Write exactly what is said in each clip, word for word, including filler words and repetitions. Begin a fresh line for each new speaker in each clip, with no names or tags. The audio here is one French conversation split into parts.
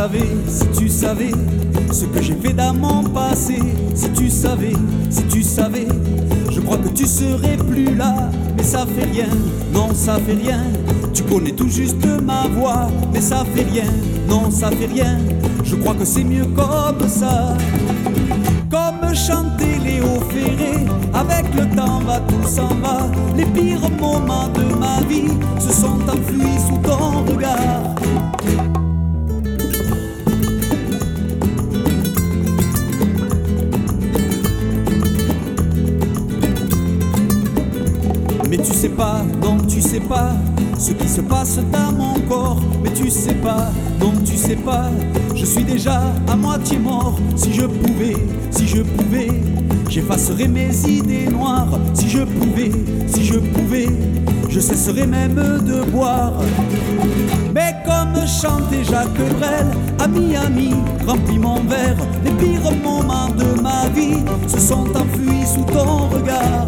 savais, si tu savais ce que j'ai fait dans mon passé, si tu savais, si tu savais, je crois que tu serais plus là. Mais ça fait rien, non ça fait rien. Tu connais tout juste ma voix, mais ça fait rien, non ça fait rien. Je crois que c'est mieux comme ça. Comme chanter Léo Ferré, avec le temps va tout s'en va. Les pires moments de ma vie se sont enfuis sous ton regard. Mais tu sais pas, non tu sais pas ce qui se passe dans mon corps. Mais tu sais pas, non tu sais pas, je suis déjà à moitié mort. Si je pouvais, si je pouvais, j'effacerais mes idées noires. Si je pouvais, si je pouvais, je cesserais même de boire. Mais comme chantait Jacques Brel, à Miami, remplis mon verre. Les pires moments de ma vie se sont enfuis sous ton regard.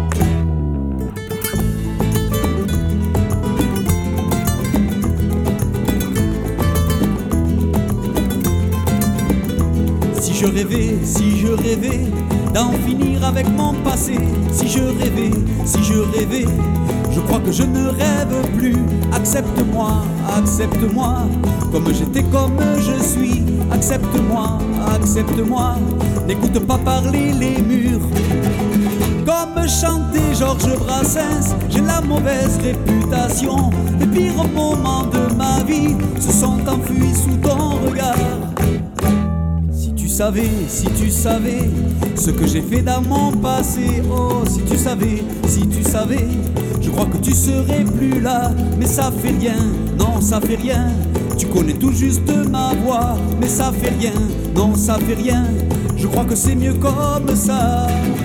Si je rêvais, si je rêvais d'en finir avec mon passé, si je rêvais, si je rêvais, je crois que je ne rêve plus. Accepte-moi, accepte-moi, comme j'étais, comme je suis. Accepte-moi, accepte-moi, n'écoute pas parler les murs. Comme chantait Georges Brassens, j'ai la mauvaise réputation. Les pires moments de ma vie se sont enfuis sous ton regard. Si tu savais, si tu savais ce que j'ai fait dans mon passé, oh si tu savais, si tu savais, je crois que tu serais plus là. Mais ça fait rien, non ça fait rien, tu connais tout juste ma voix. Mais ça fait rien, non ça fait rien, je crois que c'est mieux comme ça.